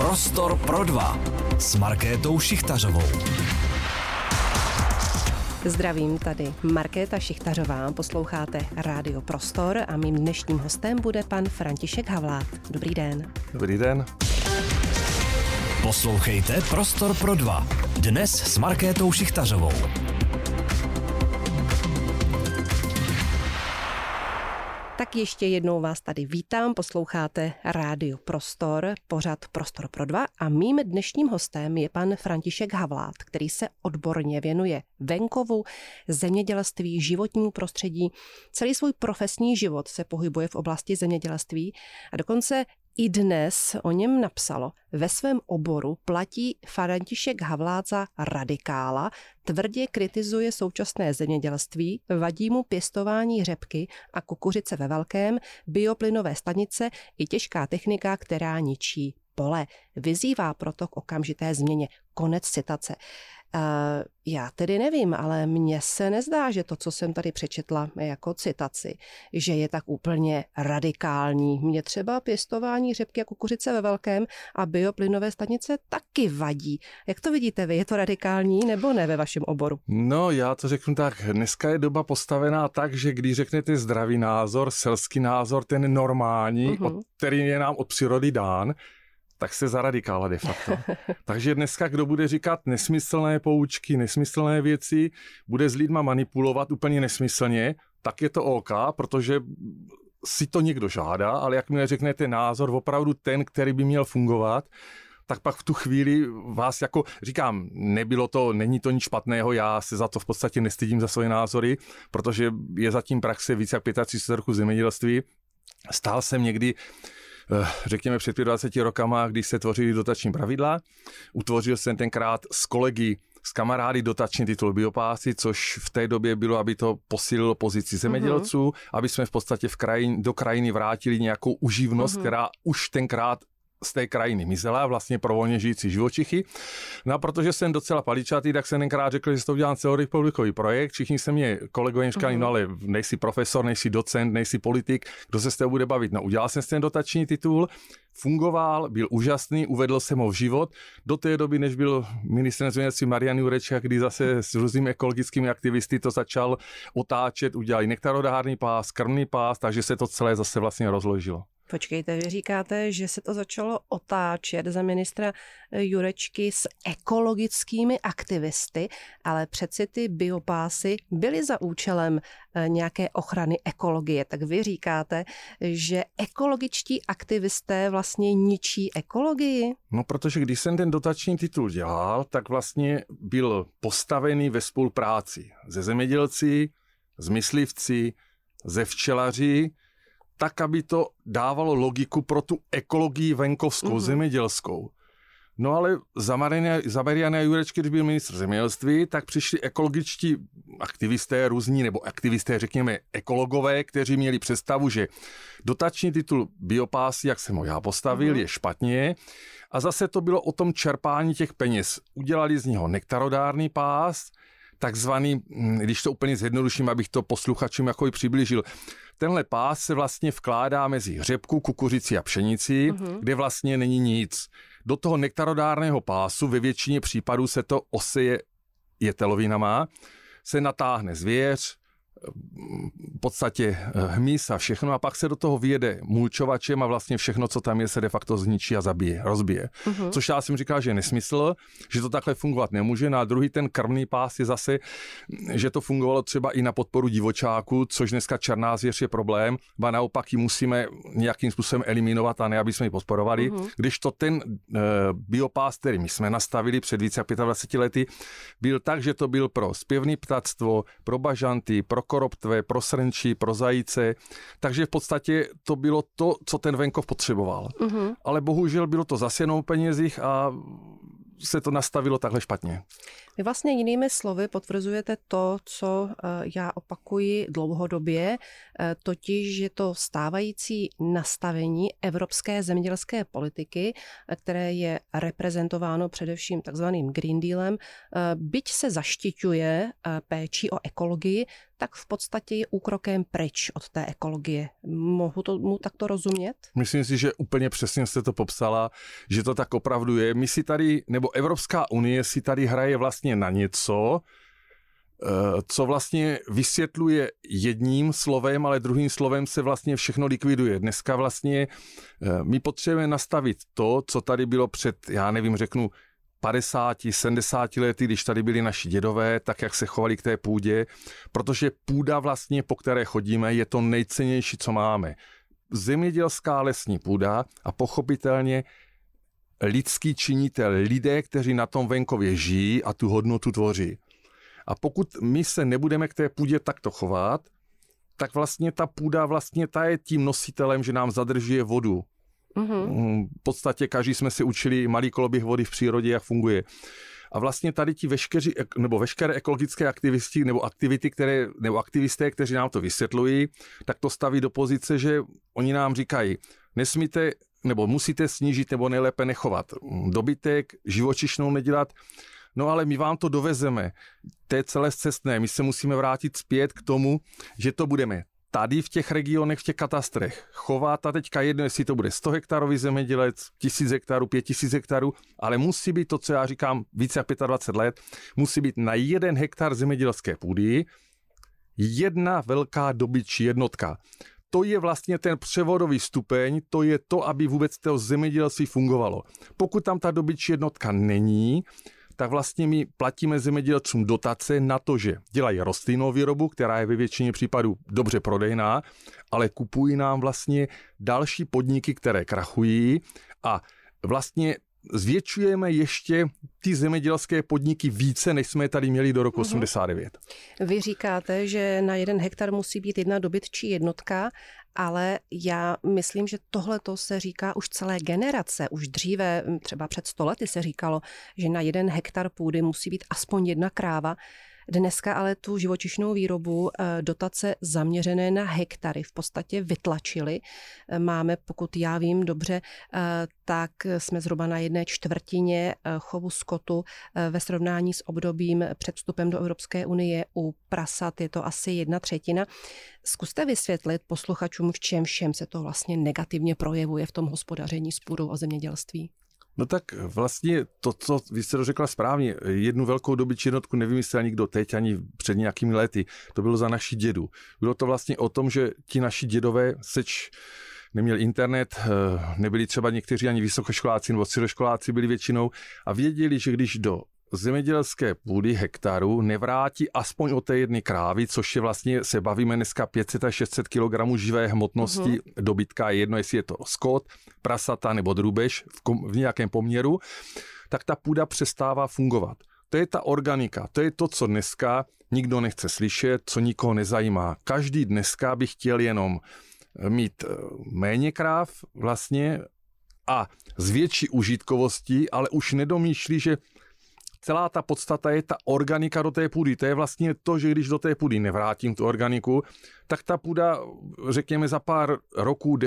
Prostor pro dva s Markétou Šichtařovou. Zdravím, tady Markéta Šichtařová, posloucháte Rádio Prostor a mým dnešním hostem bude pan František Havlát. Dobrý den. Dobrý den. Poslouchejte Prostor pro dva. Dnes s Markétou Šichtařovou. Tak ještě jednou vás tady vítám, posloucháte Rádio Prostor, pořad Prostor pro dva a mým dnešním hostem je pan František Havlát, který se odborně věnuje venkovu, zemědělství, životnímu prostředí. Celý svůj profesní život se pohybuje v oblasti zemědělství a dokonce i dnes o něm napsalo: ve svém oboru platí František Havlát za radikála, tvrdě kritizuje současné zemědělství, vadí mu pěstování řepky a kukuřice ve velkém, bioplynové stanice i těžká technika, která ničí pole. Vyzývá proto k okamžité změně. Konec citace. Já tedy nevím, ale mně se nezdá, že to, co jsem tady přečetla jako citaci, že je tak úplně radikální. Mně třeba pěstování řepky a kukuřice ve velkém a bioplynové stanice taky vadí. Jak to vidíte vy? Je to radikální nebo ne ve vašem oboru? No, já to řeknu tak. Dneska je doba postavená tak, že když řeknete zdravý názor, selský názor, ten normální, který je nám od přírody dán, tak se za radikála de facto. Takže dneska, kdo bude říkat nesmyslné poučky, nesmyslné věci, bude s lidma manipulovat úplně nesmyslně, tak je to OK, protože si to někdo žádá, ale jakmile řeknete názor, opravdu ten, který by měl fungovat, tak pak v tu chvíli vás jako, říkám, není to nic špatného, já se za to v podstatě nestydím za svoje názory, protože je zatím praxe více jak 35 roku zemědělství. Stál jsem někdy, řekněme před 25 rokama, když se tvořily dotační pravidla. Utvořil jsem tenkrát s kolegy, s kamarády dotační titul biopásy, což v té době bylo, aby to posílilo pozici zemědělců, aby jsme v podstatě do krajiny vrátili nějakou uživnost, která už tenkrát z té krajiny mizela, vlastně pro volně žijící živočichy. No a protože jsem docela paličatý, tak jsem tenkrát řekl, že to udělám celorepublikový projekt. Všichni se mě kolegové říkali, no ale nejsi profesor, nejsi docent, nejsi politik, kdo se s tebou bude bavit. No udělal jsem ten dotační titul, fungoval, byl úžasný, uvedl jsem ho v život. Do té doby, než byl ministrem zemědělství Marian Jurečka, kdy zase s různými ekologickými aktivisty to začal otáčet, udělali nektarodárný pás, krmný pás, takže se to celé zase vlastně rozložilo. Počkejte, vy říkáte, že se to začalo otáčet za ministra Jurečky s ekologickými aktivisty, ale přeci ty biopásy byly za účelem nějaké ochrany ekologie. Tak vy říkáte, že ekologičtí aktivisté vlastně ničí ekologii? No, protože když jsem ten dotační titul dělal, tak vlastně byl postavený ve spolupráci se zemědělci, s myslivci, ze včelaři, tak, aby to dávalo logiku pro tu ekologii venkovskou, zemědělskou. No ale za Mariana Jurečky, když byl ministr zemědělství, tak přišli ekologičtí aktivisté různí, nebo aktivisté, řekněme, ekologové, kteří měli představu, že dotační titul biopásy, jak jsem ho já postavil, je špatně. A zase to bylo o tom čerpání těch peněz. Udělali z něho nektarodárný pás, takzvaný, když to úplně zjednoduším, abych to posluchačům jako i přiblížil. Tenhle pás se vlastně vkládá mezi řepku, kukuřici a pšenici, kde vlastně není nic. Do toho nektarodárného pásu ve většině případů se to oseje jetelovinama, se natáhne zvěř, v podstatě hmyz a všechno a pak se do toho vyjede mulčovačem a vlastně všechno, co tam je, se de facto zničí a zabije, rozbije. Což já jsem říkal, že je nesmysl, že to takhle fungovat nemůže. No a druhý ten krmný pás je zase, že to fungovalo třeba i na podporu divočáků, což dneska černá zvěř je problém, a naopak ji musíme nějakým způsobem eliminovat a ne, aby jsme ji podporovali. Když to ten biopás, který my jsme nastavili před více jak 25 lety, byl tak, že to byl pro zpěvný ptactvo, pro bažanty, pro koroptve, pro srnčí, pro zajíce, takže v podstatě to bylo to, co ten venkov potřeboval. Ale bohužel bylo to zase jenom o penězích a se to nastavilo takhle špatně. Vy vlastně jinými slovy potvrzujete to, co já opakuji dlouhodobě, totiž, že to stávající nastavení evropské zemědělské politiky, které je reprezentováno především takzvaným Green Dealem, byť se zaštiťuje péčí o ekologii, tak v podstatě je úkrokem pryč od té ekologie. Mohu tomu takto rozumět? Myslím si, že úplně přesně jste to popsala, že to tak opravdu je. My si tady, nebo Evropská unie si tady hraje vlastně na něco, co vlastně vysvětluje jedním slovem, ale druhým slovem se vlastně všechno likviduje. Dneska vlastně my potřebujeme nastavit to, co tady bylo před, já nevím, řeknu 50, 70 lety, když tady byli naši dědové, tak jak se chovali k té půdě, protože půda vlastně, po které chodíme, je to nejcennější, co máme. Zemědělská lesní půda a pochopitelně lidský činitel, lidé, kteří na tom venkově žijí a tu hodnotu tvoří. A pokud my se nebudeme k té půdě takto chovat, tak vlastně ta půda vlastně ta je tím nositelem, že nám zadržuje vodu. Mm-hmm. V podstatě každý jsme si učili malý koloběh vody v přírodě, jak funguje. A vlastně tady ti veškeré ekologické aktivisti nebo aktivisté, kteří nám to vysvětlují, tak to staví do pozice, že oni nám říkají, nesmíte nebo musíte snížit nebo nejlépe nechovat dobytek, živočišnou nedělat. No ale my vám to dovezeme. To je celé scestné. My se musíme vrátit zpět k tomu, že to budeme tady v těch regionech, v těch katastrech chovat a teďka jedno, jestli to bude 100 hektarový zemědělec, 1000 hektarů, 5000 hektarů, ale musí být to, co já říkám, více jak 25 let, musí být na 1 hektar zemědělské půdy jedna velká dobytčí jednotka. To je vlastně ten převodový stupeň, to je to, aby vůbec to zemědělství fungovalo. Pokud tam ta dobytčí jednotka není, tak vlastně my platíme zemědělcům dotace na to, že dělají rostlinnou výrobu, která je ve většině případů dobře prodejná, ale kupují nám vlastně další podniky, které krachují a vlastně zvětšujeme ještě ty zemědělské podniky více, než jsme tady měli do roku 89. Vy říkáte, že na 1 hektar musí být jedna dobytčí jednotka, ale já myslím, že tohleto se říká už celé generace. Už dříve, třeba před 100 lety se říkalo, že na 1 hektar půdy musí být aspoň 1 kráva. Dneska ale tu živočišnou výrobu dotace zaměřené na hektary v podstatě vytlačily. Máme, pokud já vím dobře, tak jsme zhruba na 1/4 chovu skotu ve srovnání s obdobím před vstupem do Evropské unie. U prasat je to asi 1/3. Zkuste vysvětlit posluchačům, v čem všem se to vlastně negativně projevuje v tom hospodaření s půdou a zemědělství. No tak vlastně to, co vy jste to řekla správně, jednu velkou dobytčí jednotku nevymyslel nikdo teď ani před nějakými lety. To bylo za naši dědu. Bylo to vlastně o tom, že ti naši dědové neměli internet, nebyli třeba někteří ani vysokoškoláci nebo středoškoláci byli většinou a věděli, že když do zemědělské půdy hektaru nevrátí aspoň o té 1 krávy, což je vlastně, se bavíme dneska 500 až 600 kg živé hmotnosti dobytka, jedno jestli je to skot, prasata nebo drůbež v nějakém poměru, tak ta půda přestává fungovat. To je ta organika, to je to, co dneska nikdo nechce slyšet, co nikoho nezajímá. Každý dneska by chtěl jenom mít méně kráv vlastně a s větší užitkovostí, ale už nedomýšlí, že celá ta podstata je ta organika do té půdy. To je vlastně to, že když do té půdy nevrátím tu organiku, tak ta půda, řekněme, za pár roků,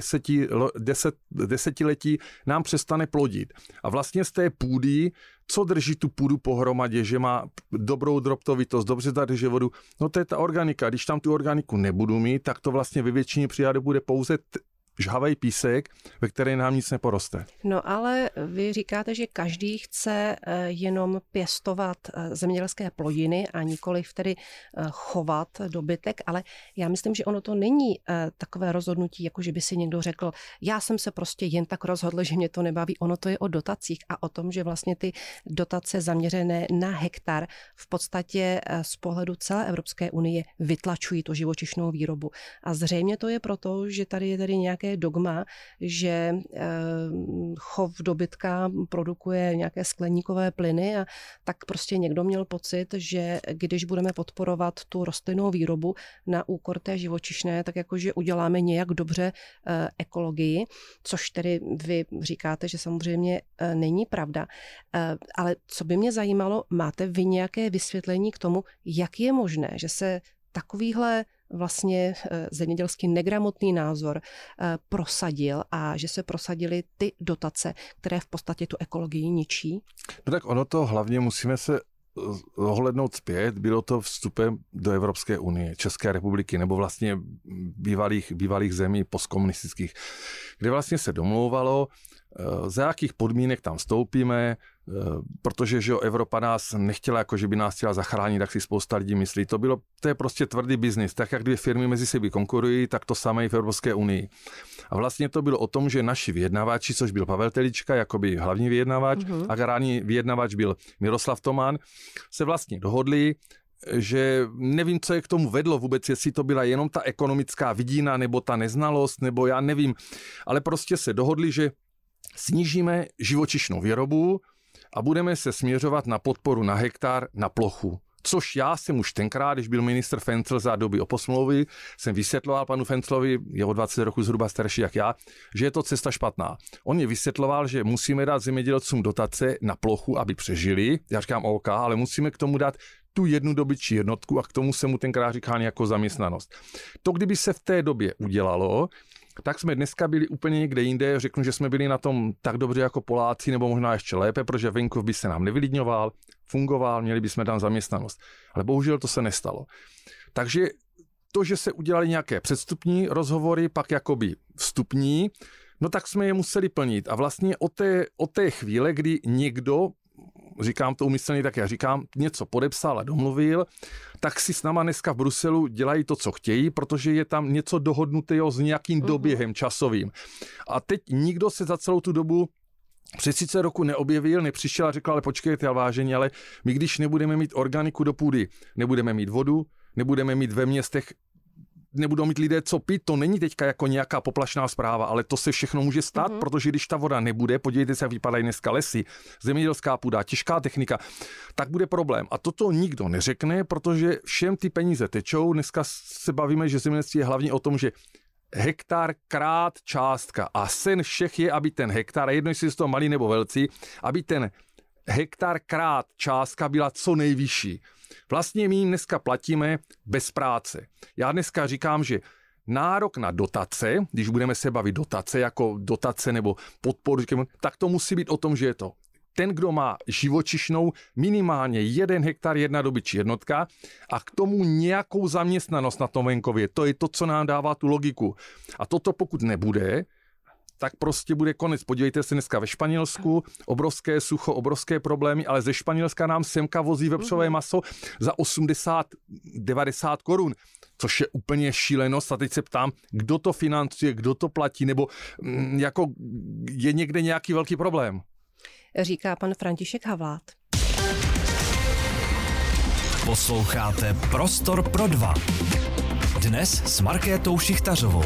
desetiletí nám přestane plodit. A vlastně z té půdy, co drží tu půdu pohromadě, že má dobrou drobtovitost, dobře zadrže vodu, no to je ta organika. Když tam tu organiku nebudu mít, tak to vlastně ve většině případů bude pouze žhavej písek, ve které nám nic neporoste. No ale vy říkáte, že každý chce jenom pěstovat zemědělské plodiny a nikoliv tedy chovat dobytek, ale já myslím, že ono to není takové rozhodnutí, jako že by si někdo řekl, já jsem se prostě jen tak rozhodl, že mě to nebaví. Ono to je o dotacích a o tom, že vlastně ty dotace zaměřené na hektar v podstatě z pohledu celé Evropské unie vytlačují tu živočišnou výrobu. A zřejmě to je proto, že tady je tady nějaké dogma, že chov dobytka produkuje nějaké skleníkové plyny a tak prostě někdo měl pocit, že když budeme podporovat tu rostlinnou výrobu na úkor té živočišné, tak jakože uděláme nějak dobře ekologii, což tedy vy říkáte, že samozřejmě není pravda. Ale co by mě zajímalo, máte vy nějaké vysvětlení k tomu, jak je možné, že se takovýhle vlastně zemědělsky negramotný názor prosadil a že se prosadily ty dotace, které v podstatě tu ekologii ničí? No tak ono to hlavně musíme se ohlednout zpět, bylo to vstupem do Evropské unie, České republiky, nebo vlastně bývalých zemí postkomunistických, kde vlastně se domlouvalo, za jakých podmínek tam vstoupíme, protože že Evropa nás nechtěla, jako že by nás chtěla zachránit, tak si spousta lidí myslí. To je prostě tvrdý biznis. Tak jak dvě firmy mezi sebou konkurují, tak to samé i v Evropské unii. A vlastně to bylo o tom, že naši vyjednavači, což byl Pavel Telička, jakoby hlavní vyjednavač, a agrární vyjednavač byl Miroslav Toman, se vlastně dohodli, že nevím, co je k tomu vedlo vůbec, jestli to byla jenom ta ekonomická vidina, nebo ta neznalost, nebo já nevím, ale prostě se dohodli, že snížíme živočišnou výrobu a budeme se směřovat na podporu na hektar na plochu. Což já jsem už tenkrát, když byl ministr Fencl za doby oposmlouvy, jsem vysvětloval panu Fenclovi, je o 20 roku zhruba starší jak já, že je to cesta špatná. On mě vysvětloval, že musíme dát zemědělcům dotace na plochu, aby přežili. Já říkám OK, ale musíme k tomu dát tu jednu dobytčí jednotku a k tomu se mu tenkrát říká nějakou zaměstnanost. To, kdyby se v té době udělalo, tak jsme dneska byli úplně někde jinde. Řeknu, že jsme byli na tom tak dobře jako Poláci, nebo možná ještě lépe, protože venkov by se nám nevylidňoval, fungoval, měli bychom tam zaměstnanost. Ale bohužel to se nestalo. Takže to, že se udělali nějaké předstupní rozhovory, pak jakoby vstupní, no tak jsme je museli plnit. A vlastně od té chvíle, kdy někdo, říkám to umyslně, tak já říkám, něco podepsal a domluvil, tak si s náma dneska v Bruselu dělají to, co chtějí, protože je tam něco dohodnutého s nějakým doběhem časovým. A teď nikdo se za celou tu dobu přes 30 roku neobjevil, nepřišel a řekl, ale počkejte, vážení, ale my když nebudeme mít organiku do půdy, nebudeme mít vodu, nebudeme mít ve městech, nebudou mít lidé co pít, to není teďka jako nějaká poplašná zpráva, ale to se všechno může stát, protože když ta voda nebude, podívejte se, jak vypadají dneska lesy, zemědělská půda, těžká technika, tak bude problém. A toto nikdo neřekne, protože všem ty peníze tečou. Dneska se bavíme, že zemědělství je hlavně o tom, že hektar krát částka a sen všech je, aby ten hektar, a jedno jestli jsou to malí nebo velcí, aby ten hektar krát částka byla co nejvyšší. Vlastně my jim dneska platíme bez práce. Já dneska říkám, že nárok na dotace, když budeme se bavit dotace, jako dotace nebo podporu, tak to musí být o tom, že je to ten, kdo má živočišnou minimálně 1 hektar, 1 dobytčí jednotka a k tomu nějakou zaměstnanost na tom venkově. To je to, co nám dává tu logiku. A toto pokud nebude, tak prostě bude konec. Podívejte se dneska ve Španělsku, obrovské sucho, obrovské problémy, ale ze Španělska nám semka vozí vepřové maso za 80-90 korun, což je úplně šílenost. A teď se ptám, kdo to financuje, kdo to platí, nebo jako je někde nějaký velký problém. Říká pan František Havlát. Posloucháte Prostor pro dva. Dnes s Markétou Šichtařovou.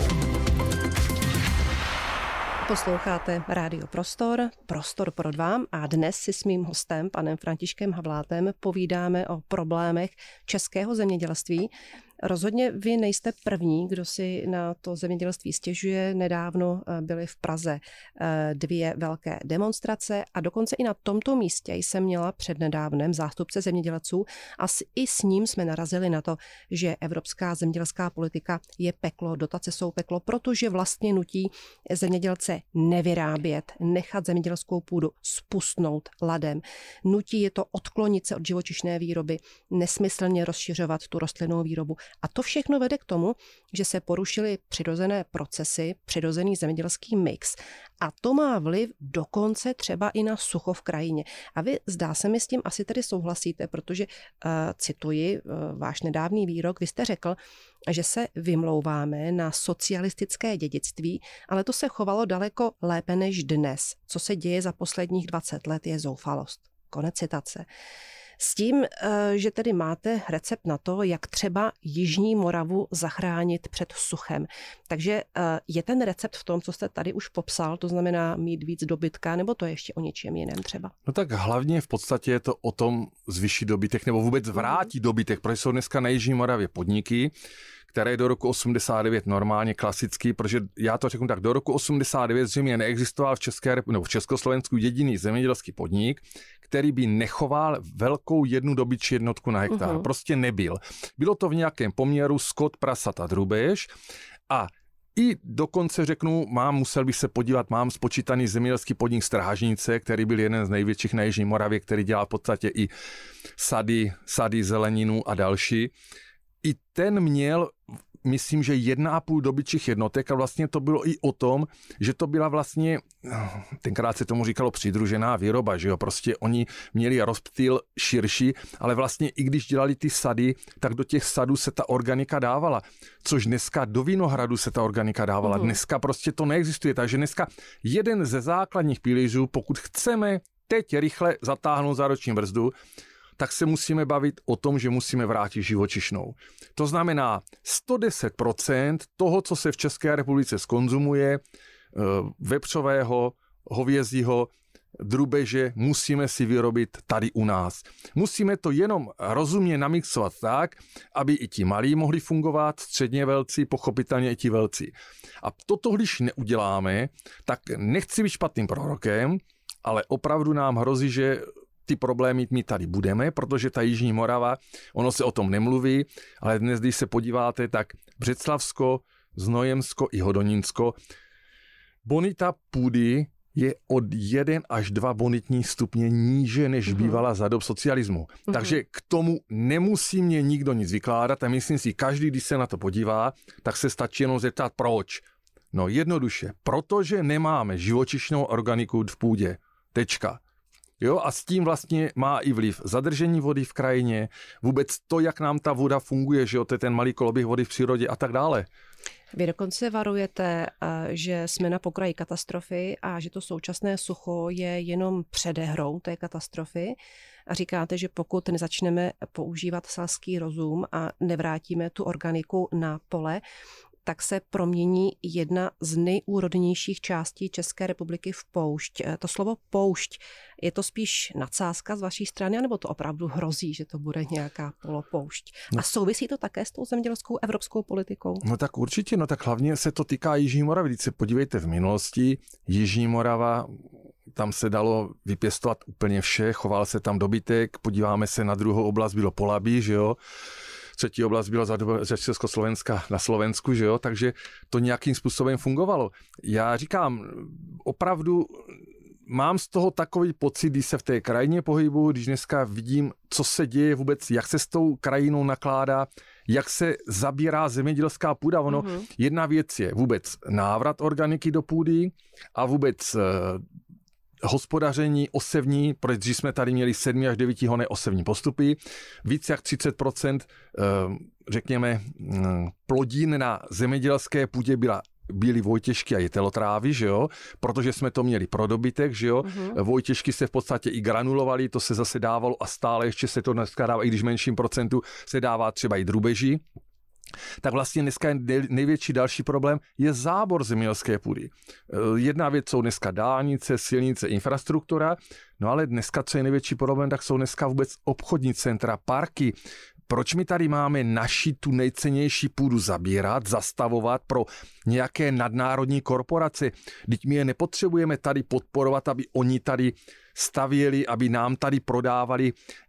Posloucháte Rádio Prostor, Prostor pro dva a dnes si s mým hostem, panem Františkem Havlátem, povídáme o problémech českého zemědělství. Rozhodně vy nejste první, kdo si na to zemědělství stěžuje. Nedávno byly v Praze 2 velké demonstrace a dokonce i na tomto místě jsem měla přednedávnem zástupce zemědělců a i s ním jsme narazili na to, že evropská zemědělská politika je peklo, dotace jsou peklo, protože vlastně nutí zemědělce nevyrábět, nechat zemědělskou půdu spustnout ladem. Nutí je to odklonit se od živočišné výroby, nesmyslně rozšiřovat tu rostlinnou výrobu. A to všechno vede k tomu, že se porušily přirozené procesy, přirozený zemědělský mix. A to má vliv dokonce třeba i na sucho v krajině. A vy, zdá se mi, s tím asi tedy souhlasíte, protože, cituji váš nedávný výrok, vy jste řekl, že se vymlouváme na socialistické dědictví, ale to se chovalo daleko lépe než dnes. Co se děje za posledních 20 let je zoufalost. Konec citace. S tím, že tedy máte recept na to, jak třeba Jižní Moravu zachránit před suchem. Takže je ten recept v tom, co jste tady už popsal, to znamená mít víc dobytka, nebo to je ještě o něčem jiném třeba? No tak hlavně v podstatě je to o tom zvýšit dobytek, nebo vůbec vrátit dobytek, protože jsou dneska na Jižní Moravě podniky, které do roku 89 normálně klasický, protože já to řeknu tak, do roku 89 zřejmě neexistoval v Československu jediný zemědělský podnik, který by nechoval velkou jednu dobytčí jednotku na hektar. Prostě nebyl. Bylo to v nějakém poměru skot, prasata, drůbež a I dokonce řeknu, musel bych se podívat, mám spočítaný zemědělský podnik Strážnice, který byl jeden z největších na Jižní Moravě, který dělá v podstatě i sady, zeleninu a další. I ten měl, myslím, že 1,5 dobytčích jednotek a vlastně to bylo i o tom, že to byla vlastně, tenkrát se tomu říkalo přidružená výroba, že jo, prostě oni měli rozptyl širší, ale vlastně i když dělali ty sady, tak do těch sadů se ta organika dávala, což dneska do vinohradu se ta organika dávala, dneska prostě to neexistuje, takže dneska jeden ze základních pilířů, pokud chceme teď rychle zatáhnout zároční brzdu, tak se musíme bavit o tom, že musíme vrátit živočišnou. To znamená 110% toho, co se v České republice skonzumuje, vepřového, hovězího, drubeže, musíme si vyrobit tady u nás. Musíme to jenom rozumně namixovat tak, aby i ti malí mohli fungovat, středně velcí, pochopitelně i ti velcí. A toto, když neuděláme, tak nechci být špatným prorokem, ale opravdu nám hrozí, že ty problémy my tady budeme, protože ta Jižní Morava, ono se o tom nemluví, ale dnes, když se podíváte, tak Břeclavsko, Znojemsko i Hodonínsko, bonita půdy je od 1 až 2 bonitní stupně níže, než bývala za dob socialismu. Takže k tomu nemusí mě nikdo nic vykládat a myslím si, každý, když se na to podívá, tak se stačí jenom zeptat, proč. No jednoduše, protože nemáme živočišnou organiku v půdě. Tečka. Jo, a s tím vlastně má i vliv zadržení vody v krajině, vůbec to, jak nám ta voda funguje, že jo, to je ten malý koloběh vody v přírodě a tak dále. Vy dokonce varujete, že jsme na pokraji katastrofy a že to současné sucho je jenom předehrou té katastrofy. A říkáte, že pokud nezačneme používat selský rozum a nevrátíme tu organiku na pole, tak se promění jedna z nejúrodnějších částí České republiky v poušť. To slovo poušť, je to spíš nadsázka z vaší strany, nebo to opravdu hrozí, že to bude nějaká polopoušť? A souvisí to také s tou zemědělskou evropskou politikou? No tak určitě, no tak hlavně se to týká Jižní Moravy. Když se podívejte v minulosti, Jižní Morava, tam se dalo vypěstovat úplně vše, choval se tam dobytek, podíváme se na druhou oblast, bylo Polabí, že jo. Třetí oblast byla za Československa na Slovensku, že jo, takže to nějakým způsobem fungovalo. Já říkám, opravdu mám z toho takový pocit, když se v té krajině pohybuju, když dneska vidím, co se děje vůbec, jak se s tou krajinou nakládá, jak se zabírá zemědělská půda. Ono, jedna věc je vůbec návrat organiky do půdy a vůbec hospodaření osevní, protože jsme tady měli 7 až 9 honné osevní postupy, víc jak 30%, řekněme, plodin na zemědělské půdě byly vojtěžky a jetelotrávy, že jo, protože jsme to měli pro dobytek, že jo, vojtěžky se v podstatě i granulovaly, to se zase dávalo a stále ještě se to dneska dává, i když menším procentu se dává třeba i drubeží. Tak vlastně dneska je největší další problém je zábor zemědělské půdy. Jedna věc jsou dneska dálnice, silnice, infrastruktura, no ale dneska, co je největší problém, tak jsou dneska vůbec obchodní centra, parky. Proč my tady máme naši tu nejcennější půdu zabírat, zastavovat pro nějaké nadnárodní korporace? Vždyť my je nepotřebujeme tady podporovat, aby oni tady stavěli, aby nám tady prodávali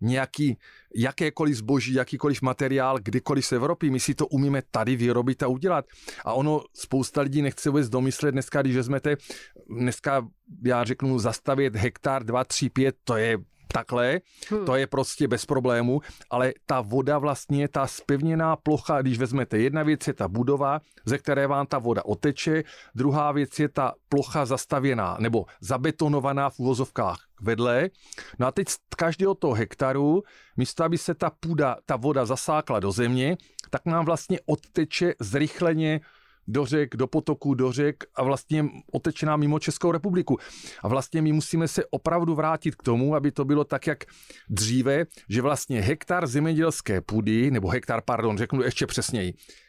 jakékoliv zboží, jakýkoliv materiál, kdykoliv z Evropy. My si to umíme tady vyrobit a udělat. A ono spousta lidí nechce vůbec domyslet dneska, když vezmete, dneska já řeknu zastavět hektar, 2, 3, 5, to je takhle, to je prostě bez problému, ale ta voda vlastně, ta zpevněná plocha, když vezmete, jedna věc je ta budova, ze které vám ta voda oteče, druhá věc je ta plocha zastavěná nebo zabetonovaná v uvozovkách vedle. No a teď z každého toho hektaru, místo aby se ta voda zasákla do země, tak nám vlastně odteče zrychleně do řek, do potoků, do řek a vlastně oteče nám mimo Českou republiku. A vlastně my musíme se opravdu vrátit k tomu, aby to bylo tak, jak dříve, že vlastně hektar zemědělské půdy, nebo řeknu ještě přesněji,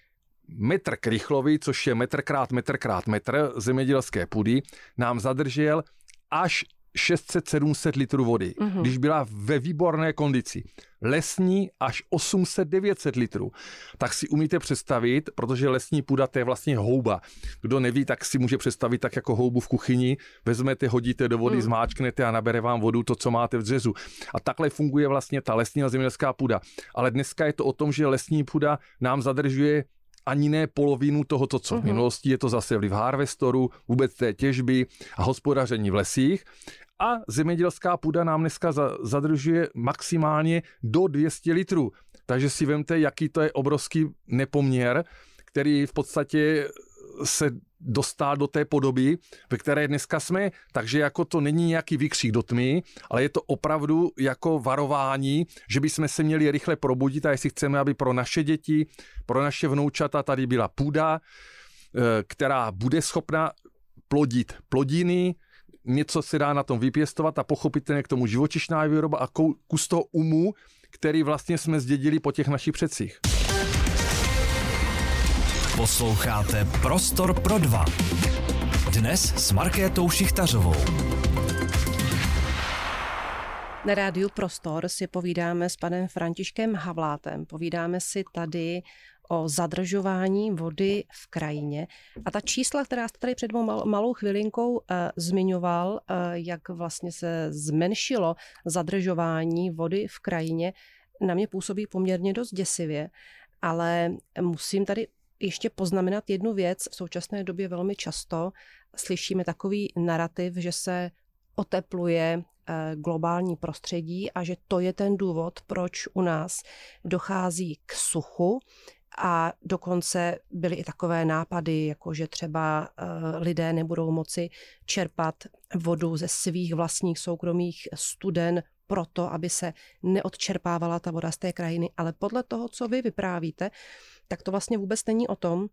metr krychlový, což je metr krát metr zemědělské půdy, nám zadržel až 600-700 litrů vody, když byla ve výborné kondici. Lesní až 800-900 litrů. Tak si umíte představit, protože lesní půda to je vlastně houba. Kdo neví, tak si může představit tak jako houbu v kuchyni, vezmete, hodíte do vody, zmáčknete a nabere vám vodu to, co máte v dřezu. A takhle funguje vlastně ta lesní a zemědělská půda. Ale dneska je to o tom, že lesní půda nám zadržuje ani ne polovinu tohoto, co v minulosti. Je to zase vliv harvestoru, vůbec té těžby a hospodaření v lesích. A zemědělská půda nám dneska zadržuje maximálně do 200 litrů. Takže si vemte, jaký to je obrovský nepoměr, který v podstatě se dostal do té podoby, ve které dneska jsme, takže jako to není nějaký výkřik do tmy, ale je to opravdu jako varování, že bychom se měli rychle probudit a jestli chceme, aby pro naše děti, pro naše vnoučata tady byla půda, která bude schopna plodit plodiny, něco se dá na tom vypěstovat a pochopitelně k tomu živočišná výroba a kus toho umu, který vlastně jsme zdědili po těch našich předcích. Posloucháte Prostor pro dva. Dnes s Markétou Šichtařovou. Na rádiu Prostor si povídáme s panem Františkem Havlátem. Povídáme si tady o zadržování vody v krajině. A ta čísla, která jste tady před malou chvilinkou zmiňoval, jak vlastně se zmenšilo zadržování vody v krajině, na mě působí poměrně dost děsivě, ale musím tady ještě poznamenat jednu věc. V současné době velmi často slyšíme takový narrativ, že se otepluje globální prostředí a že to je ten důvod, proč u nás dochází k suchu. A dokonce byly i takové nápady, jako že třeba lidé nebudou moci čerpat vodu ze svých vlastních soukromých studen proto, aby se neodčerpávala ta voda z té krajiny. Ale podle toho, co vy vyprávíte, tak to vlastně vůbec není o tom,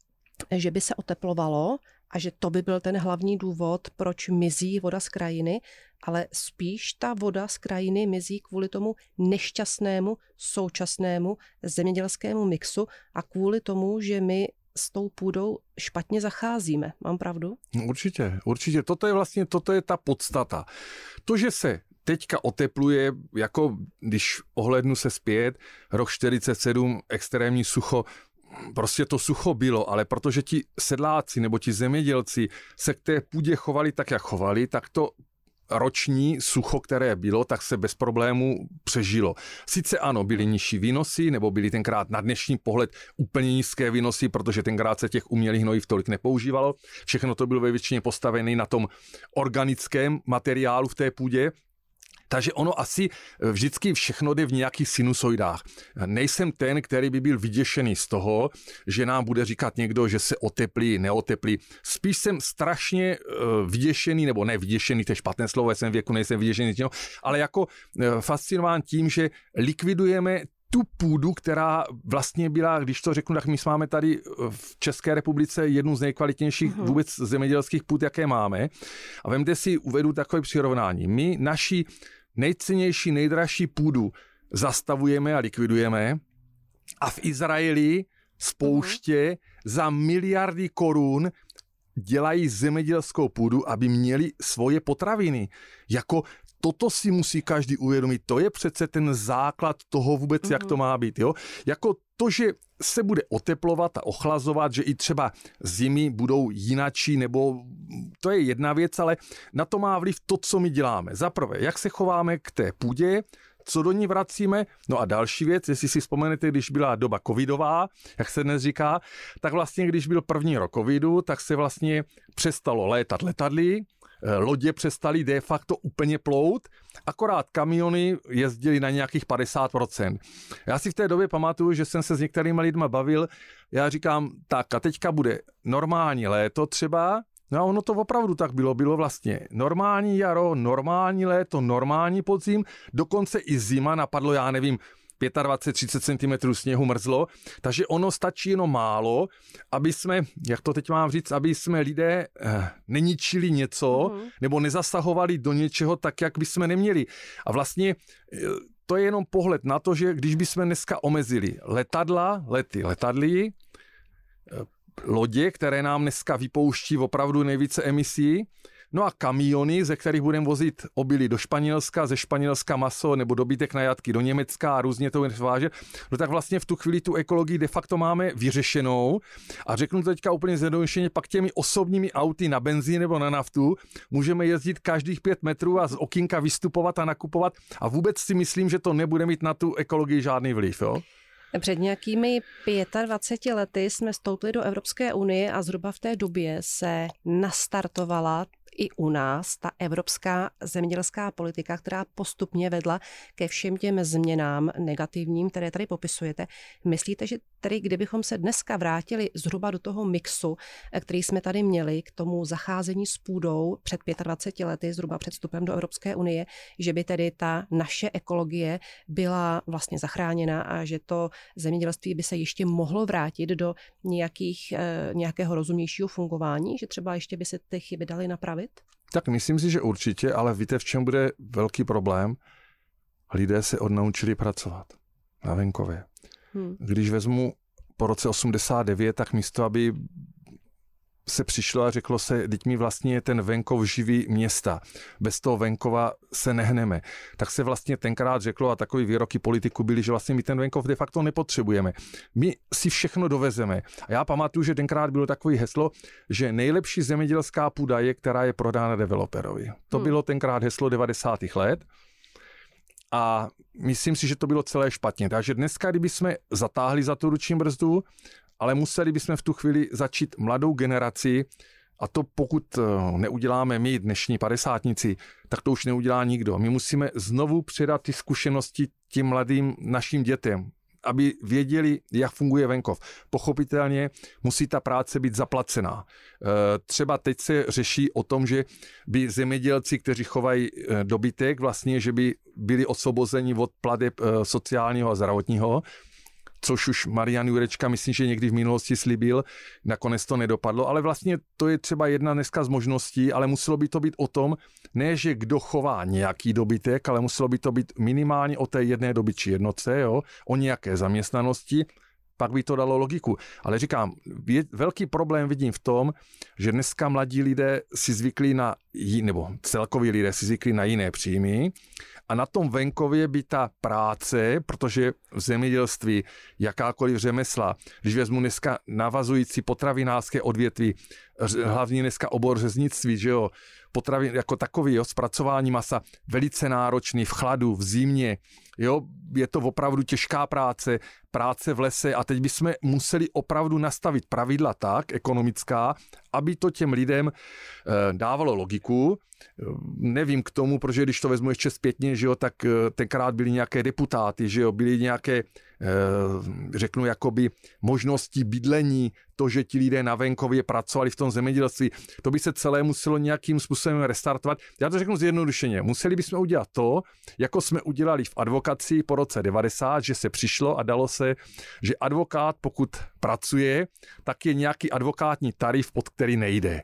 že by se oteplovalo a že to by byl ten hlavní důvod, proč mizí voda z krajiny, ale spíš ta voda z krajiny mizí kvůli tomu nešťastnému současnému zemědělskému mixu a kvůli tomu, že my s tou půdou špatně zacházíme. Mám pravdu? Určitě. Toto je ta podstata. To, že se teďka otepluje, jako když ohlednu se zpět, rok 47, extrémní sucho, prostě to sucho bylo, ale protože ti sedláci nebo ti zemědělci se k té půdě chovali tak, jak chovali, tak to roční sucho, které bylo, tak se bez problémů přežilo. Sice ano, byly nižší výnosy, nebo byly tenkrát na dnešní pohled úplně nízké výnosy, protože tenkrát se těch umělých hnojiv tolik nepoužívalo. Všechno to bylo ve většině postavené na tom organickém materiálu v té půdě. Takže ono asi vždycky všechno jde v nějakých sinusoidách. Nejsem ten, který by byl vyděšený z toho, že nám bude říkat někdo, že se oteplí, neoteplí. Spíš jsem strašně vyděšený, nebo ne vyděšený, to je špatné slovo, já jsem věku, nejsem vyděšený, ale jako fascinován tím, že likvidujeme tu půdu, která vlastně byla, když to řeknu, tak my máme tady v České republice jednu z nejkvalitnějších vůbec zemědělských půd, jaké máme. A vemte si, uvedu takové přirovnání. My naši nejcennější, nejdražší půdu zastavujeme a likvidujeme a v Izraeli z pouště za miliardy korun dělají zemědělskou půdu, aby měli svoje potraviny. Jako toto si musí každý uvědomit. To je přece ten základ toho vůbec, jak to má být. Jo? Jako to, že se bude oteplovat a ochlazovat, že i třeba zimy budou jinačí, nebo to je jedna věc, ale na to má vliv to, co my děláme. Za prvé, jak se chováme k té půdě, co do ní vracíme. No a další věc, jestli si vzpomenete, když byla doba covidová, jak se dnes říká, tak vlastně, když byl první rok covidu, tak se vlastně přestalo létat letadly, lodě přestaly de facto úplně plout, akorát kamiony jezdily na nějakých 50%. Já si v té době pamatuju, že jsem se s některými lidmi bavil, já říkám, tak a teďka bude normální léto třeba, no a ono to opravdu tak bylo vlastně normální jaro, normální léto, normální podzim, dokonce i zima, napadlo, já nevím, 25-30 cm sněhu mrzlo, takže ono stačí jenom málo, aby jsme, jak to teď mám říct, aby jsme lidé neničili něco, nebo nezasahovali do něčeho tak, jak bychom neměli. A vlastně to je jenom pohled na to, že když bychom dneska omezili letadly, lodě, které nám dneska vypouští opravdu nejvíce emisí, no a kamiony, ze kterých budeme vozit obilí do Španělska, ze Španělska maso nebo dobytek na jatky do Německa a různě to vážet, no tak vlastně v tu chvíli tu ekologii de facto máme vyřešenou a řeknu to teďka úplně zjednodušeně, pak těmi osobními auty na benzín nebo na naftu můžeme jezdit každých 5 metrů a z okýnka vystupovat a nakupovat a vůbec si myslím, že to nebude mít na tu ekologii žádný vliv, jo? Před nějakými 25 lety jsme vstoupili do Evropské unie a zhruba v té době se nastartovala i u nás ta evropská zemědělská politika, která postupně vedla ke všem těm změnám negativním, které tady popisujete. Myslíte, že tedy kdybychom se dneska vrátili zhruba do toho mixu, který jsme tady měli k tomu zacházení s půdou před 25 lety, zhruba před vstupem do Evropské unie, že by tedy ta naše ekologie byla vlastně zachráněna a že to zemědělství by se ještě mohlo vrátit do nějakého rozumnějšího fungování, že třeba ještě by se ty chyby daly napravit? Tak myslím si, že určitě, ale víte, v čem bude velký problém? Lidé se odnaučili pracovat na venkově. Když vezmu po roce 89, tak místo, aby se přišlo a řeklo se, teď mi vlastně ten venkov živí města. Bez toho venkova se nehneme. Tak se vlastně tenkrát řeklo, a takový výroky politiků byly, že vlastně my ten venkov de facto nepotřebujeme. My si všechno dovezeme. A já pamatuju, že tenkrát bylo takový heslo, že nejlepší zemědělská půda je, která je prodána developerovi. To bylo tenkrát heslo 90. let. A myslím si, že to bylo celé špatně. Takže dneska, kdyby jsme zatáhli za tu ruční brzdu, ale museli bychom v tu chvíli začít mladou generaci, a to pokud neuděláme my, dnešní padesátníci, tak to už neudělá nikdo. My musíme znovu předat ty zkušenosti tím mladým našim dětem, aby věděli, jak funguje venkov. Pochopitelně musí ta práce být zaplacená. Třeba teď se řeší o tom, že by zemědělci, kteří chovají dobytek, vlastně, že by byli osvobozeni od plateb sociálního a zdravotního, což už Marian Jurečka, myslím, že někdy v minulosti slíbil, nakonec to nedopadlo, ale vlastně to je třeba jedna dneska z možností, ale muselo by to být o tom, ne, že kdo chová nějaký dobytek, ale muselo by to být minimálně o té jedné dobytčí jednotce, jo, o nějaké zaměstnanosti, pak by to dalo logiku. Ale říkám, velký problém vidím v tom, že dneska mladí lidé si zvykli nebo celkoví lidé si zvykli na jiné příjmy a na tom venkově by ta práce, protože v zemědělství jakákoliv řemesla, když vezmu dneska navazující potravinářské odvětví, hlavně dneska obor řeznictví, že jo, potravin jako takový, jo, zpracování masa, velice náročný v chladu, v zimě, jo, je to opravdu těžká práce v lese a teď bychom museli opravdu nastavit pravidla tak, ekonomická, aby to těm lidem dávalo logiku. Nevím k tomu, protože když to vezmu ještě zpětně, že jo, tak tenkrát byly nějaké deputáty, že jo, byly nějaké, řeknu, jakoby možnosti bydlení, to, že ti lidé na venkově pracovali v tom zemědělství, to by se celé muselo nějakým způsobem restartovat. Já to řeknu zjednodušeně. Museli bychom udělat to, jako jsme udělali v advokacii po roce 90, že se přišlo a dalo se, že advokát, pokud pracuje, tak je nějaký advokátní tarif, pod který nejde.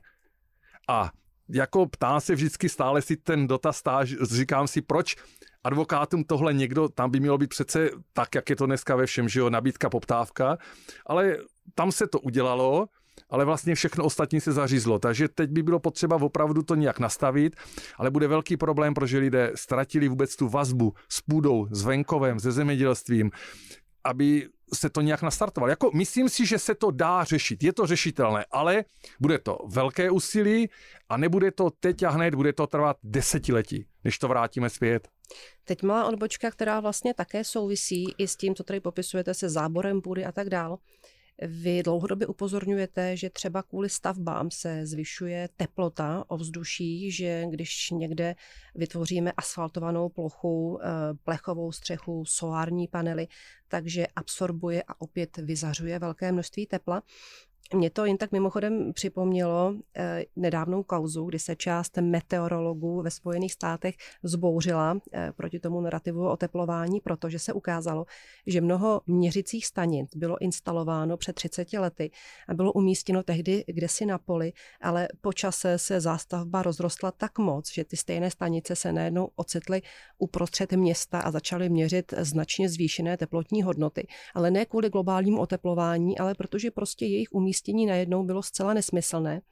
A jako ptám se vždycky stále si ten dotaz, říkám si, proč advokátům tohle někdo, tam by mělo být přece tak, jak je to dneska ve všem, že jo, nabídka, poptávka, ale tam se to udělalo, ale vlastně všechno ostatní se zařízlo. Takže teď by bylo potřeba opravdu to nějak nastavit, ale bude velký problém, protože lidé ztratili vůbec tu vazbu s půdou, s venkovem, se zemědělstvím, aby se to nějak nastartovalo. Jako myslím si, že se to dá řešit. Je to řešitelné, ale bude to velké úsilí a nebude to teď a hned, bude to trvat desetiletí, než to vrátíme zpět. Teď malá odbočka, která vlastně také souvisí i s tím, co tady popisujete se záborem půdy a tak dál. Vy dlouhodobě upozorňujete, že třeba kvůli stavbám se zvyšuje teplota ovzduší, že když někde vytvoříme asfaltovanou plochu, plechovou střechu, solární panely, takže absorbuje a opět vyzařuje velké množství tepla. Mě to jen tak mimochodem připomnělo nedávnou kauzu, kdy se část meteorologů ve Spojených státech vzbouřila proti tomu narrativu o oteplování, protože se ukázalo, že mnoho měřicích stanic bylo instalováno před 30 lety a bylo umístěno tehdy kdesi na poli, ale po čase se zástavba rozrostla tak moc, že ty stejné stanice se najednou ocitly uprostřed města a začaly měřit značně zvýšené teplotní hodnoty. Ale ne kvůli globálnímu oteplování, ale protože prostě jejich umístění najednou bylo zcela nesmyslné.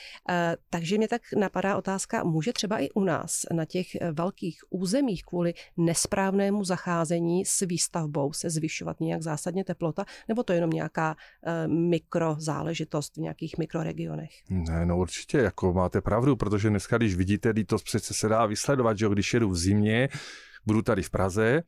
Takže mě tak napadá otázka, může třeba i u nás na těch velkých územích kvůli nesprávnému zacházení s výstavbou se zvyšovat nějak zásadně teplota, nebo to je jenom nějaká mikrozáležitost v nějakých mikroregionech? Ne, no určitě, jako máte pravdu, protože dneska, když vidíte, to přece se dá vysledovat, že když jedu v zimě, budu tady v Praze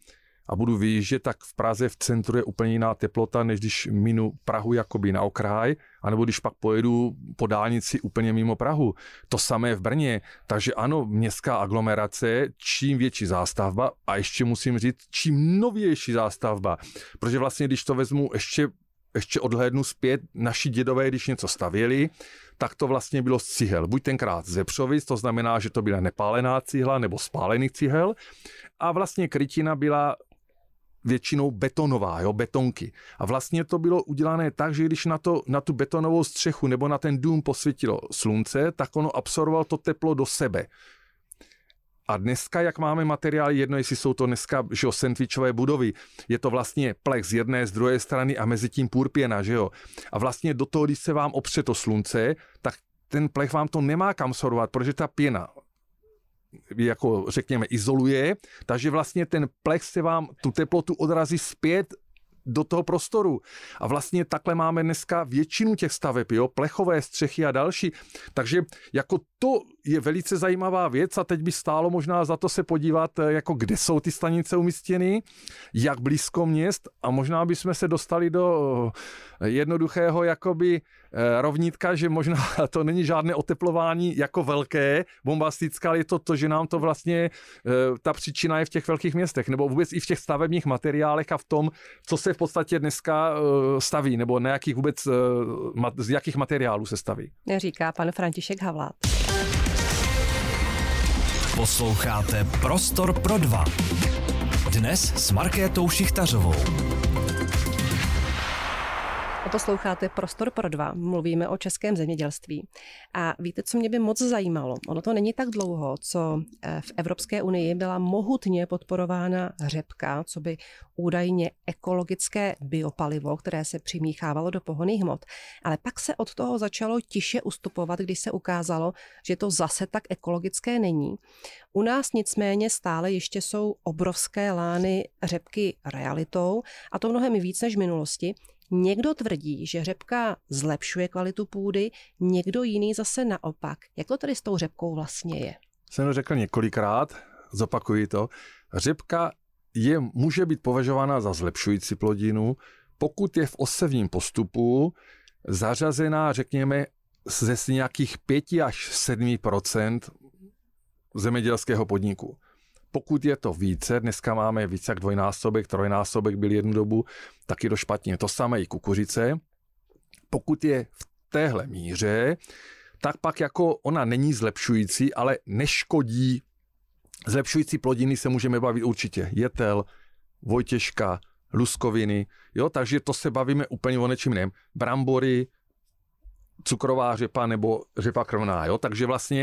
a budu vyjíždět, tak v Praze v centru je úplně jiná teplota, než když minu Prahu jakoby na okraj, anebo když pak pojedu po dálnici úplně mimo Prahu. To samé v Brně. Takže ano, městská aglomerace, čím větší zástavba, a ještě musím říct, čím novější zástavba. Protože vlastně, když to vezmu ještě odhlédnu zpět, naši dědové, když něco stavěli, tak to vlastně bylo z cihel. Buď tenkrát ze Přovic, to znamená, že to byla nepálená cihla nebo spálených cihel, a vlastně krytina byla většinou betonová, jo, betonky. A vlastně to bylo udělané tak, že když na tu betonovou střechu nebo na ten dům posvítilo slunce, tak ono absorbovalo to teplo do sebe. A dneska, jak máme materiály, jedno, jestli jsou to dneska, že jo, sandwichové budovy, je to vlastně plech z jedné, z druhé strany a mezi tím půrpěna, že jo. A vlastně do toho, když se vám opře to slunce, tak ten plech vám to nemá kam absorbovat, protože ta pěna jako řekněme izoluje, takže vlastně ten plech se vám tu teplotu odrazí zpět do toho prostoru. A vlastně takhle máme dneska většinu těch staveb, jo, plechové střechy a další. Takže jako to je velice zajímavá věc a teď by stálo možná za to se podívat, jako kde jsou ty stanice umístěny, jak blízko měst, a možná bychom se dostali do jednoduchého jakoby rovnítka, že možná to není žádné oteplování jako velké, bombastické, ale je to, že nám to vlastně ta příčina je v těch velkých městech, nebo vůbec i v těch stavebních materiálech a v tom, co se v podstatě dneska staví, nebo na jakých vůbec, z jakých materiálů se staví. Říká pan František Havlát. Posloucháte Prostor pro dva. Dnes s Markétou Šichtařovou. Posloucháte Prostor pro dva, mluvíme o českém zemědělství. A víte, co mě by moc zajímalo? Ono to není tak dlouho, co v Evropské unii byla mohutně podporována řepka, co by údajně ekologické biopalivo, které se přimíchávalo do pohonných hmot. Ale pak se od toho začalo tiše ustupovat, když se ukázalo, že to zase tak ekologické není. U nás nicméně stále ještě jsou obrovské lány řepky realitou, a to mnohem víc než v minulosti. Někdo tvrdí, že řepka zlepšuje kvalitu půdy, někdo jiný zase naopak. Jak to tedy s tou řepkou vlastně je? Jsem to řekl několikrát, zopakuji to. Řepka může být považována za zlepšující plodinu, pokud je v osevním postupu zařazená, řekněme, ze nějakých 5 až 7% zemědělského podniku. Pokud je to více, dneska máme více jak dvojnásobek, trojnásobek byl jednu dobu, tak je to špatně. To samé i kukuřice. Pokud je v téhle míře, tak pak jako ona není zlepšující, ale neškodí. Zlepšující plodiny se můžeme bavit určitě. Jetel, vojtěžka, luskoviny, jo, takže to se bavíme úplně o něčím jiném. Brambory, cukrová řepa nebo řepa krvná, jo, takže vlastně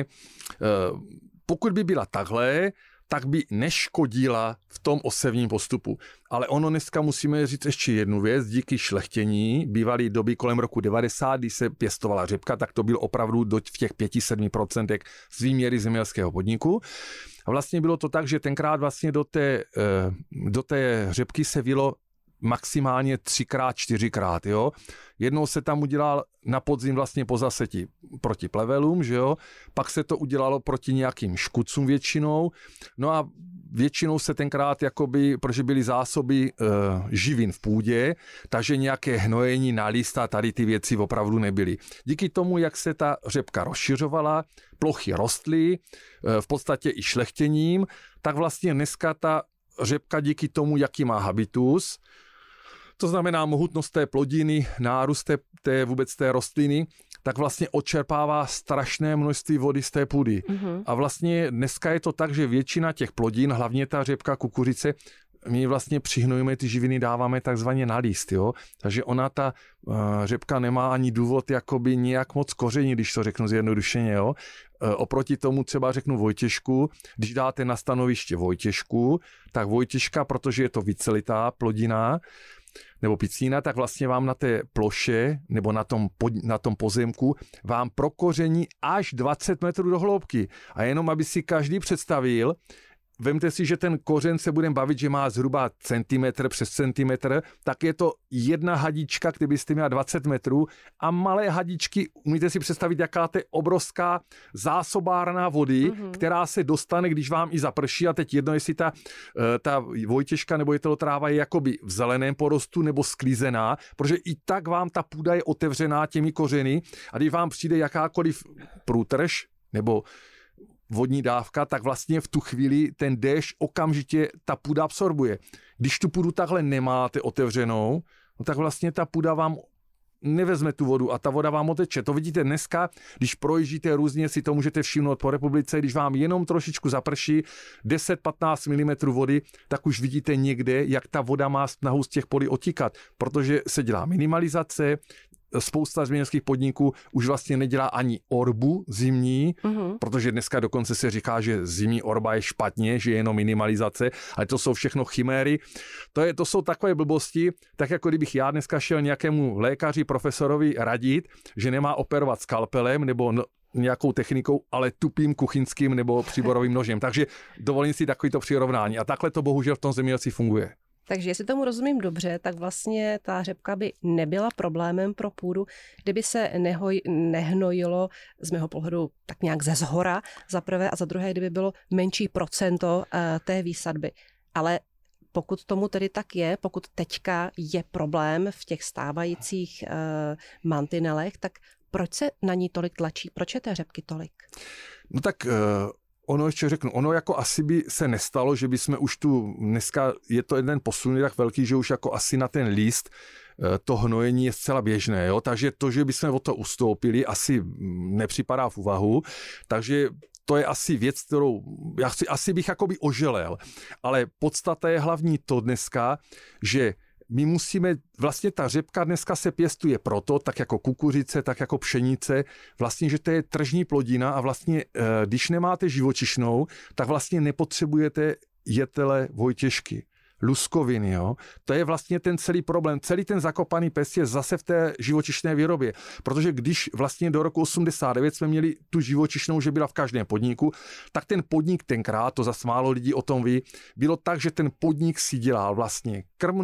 pokud by byla takhle, tak by neškodila v tom osevním postupu. Ale ono dneska musíme říct ještě jednu věc, díky šlechtění, bývaly doby kolem roku 90, kdy se pěstovala řepka, tak to bylo opravdu v těch 5-7% z výměry zemědělského podniku. A vlastně bylo to tak, že tenkrát vlastně do té řepky se vilo maximálně 3x, 4x, jo. Jednou se tam udělal na podzim vlastně po zaseti proti plevelům, že jo. Pak se to udělalo proti nějakým škůdcům většinou. No a většinou se tenkrát jakoby, protože byly zásoby živin v půdě, takže nějaké hnojení na list a tady ty věci opravdu nebyly. Díky tomu, jak se ta řepka rozšiřovala, plochy rostly, v podstatě i šlechtěním, tak vlastně dneska ta řepka díky tomu, jaký má habitus, to znamená mohutnost té plodiny, nárůst vůbec té rostliny, tak vlastně odčerpává strašné množství vody z té půdy. Mm-hmm. A vlastně dneska je to tak, že většina těch plodin, hlavně ta řepka, kukuřice, my vlastně přihnujeme ty živiny, dáváme takzvaně na list, jo. Takže ona, ta řepka nemá ani důvod jakoby nějak moc koření, když to řeknu zjednodušeně, jo. Oproti tomu třeba řeknu vojtěžku, když dáte na stanoviště vojtěžku, tak vojtěžka, protože je to vícelitá plodina, nebo picína, tak vlastně vám na té ploše nebo na tom pozemku vám prokoření až 20 metrů do hloubky. A jenom, aby si každý představil, vemte si, že ten kořen se budeme bavit, že má zhruba centimetr přes centimetr, tak je to jedna hadička, kdybyste měla 20 metrů a malé hadičky, umíte si představit, jaká to je obrovská zásobárna vody, která se dostane, když vám i zaprší a teď jedno, jestli ta vojtěžka nebo tráva je jakoby v zeleném porostu nebo sklizená, protože i tak vám ta půda je otevřená těmi kořeny a když vám přijde jakákoliv průtrž nebo vodní dávka, tak vlastně v tu chvíli ten déšť okamžitě ta půda absorbuje. Když tu půdu takhle nemáte otevřenou, no tak vlastně ta půda vám nevezme tu vodu a ta voda vám oteče. To vidíte dneska, když projíždíte různě, si to můžete všimnout po republice, když vám jenom trošičku zaprší 10-15 mm vody, tak už vidíte někde, jak ta voda má snahu z těch polí otíkat, protože se dělá minimalizace, spousta zemědělských podniků už vlastně nedělá ani orbu zimní, protože dneska dokonce se říká, že zimní orba je špatně, že je jenom minimalizace, ale to jsou všechno chiméry. To jsou takové blbosti, tak jako kdybych já dneska šel nějakému lékaři, profesorovi radit, že nemá operovat skalpelem nebo nějakou technikou, ale tupým kuchyňským nebo příborovým nožem. Takže dovolím si takovýto přirovnání. A takhle to bohužel v tom zemědělství funguje. Takže jestli tomu rozumím dobře, tak vlastně ta řepka by nebyla problémem pro půdu, kdyby se nehnojilo z mého pohledu tak nějak ze zhora za prvé a za druhé, kdyby bylo menší procento té výsadby. Ale pokud tomu tedy tak je, pokud teďka je problém v těch stávajících mantinelech, tak proč se na ní tolik tlačí? Proč je té řepky tolik? No tak ono ještě řeknu, ono jako asi by se nestalo, že by jsme už tu, dneska je to jeden posun tak velký, že už jako asi na ten líst to hnojení je zcela běžné, jo? Takže to, že bychom od toho ustoupili, asi nepřipadá v úvahu, takže to je asi věc, kterou já asi bych jakoby oželel, ale podstata je hlavní to dneska, že my musíme, vlastně ta řepka dneska se pěstuje proto, tak jako kukuřice, tak jako pšenice, vlastně, že to je tržní plodina a vlastně, když nemáte živočišnou, tak vlastně nepotřebujete jetele vojtěžky, luskoviny, jo. To je vlastně ten celý problém. Celý ten zakopaný pes je zase v té živočišné výrobě, protože když vlastně do roku 89 jsme měli tu živočišnou, že byla v každém podniku, tak ten podnik tenkrát, to zase málo lidí o tom ví, bylo tak, že ten podnik si dělal vlastně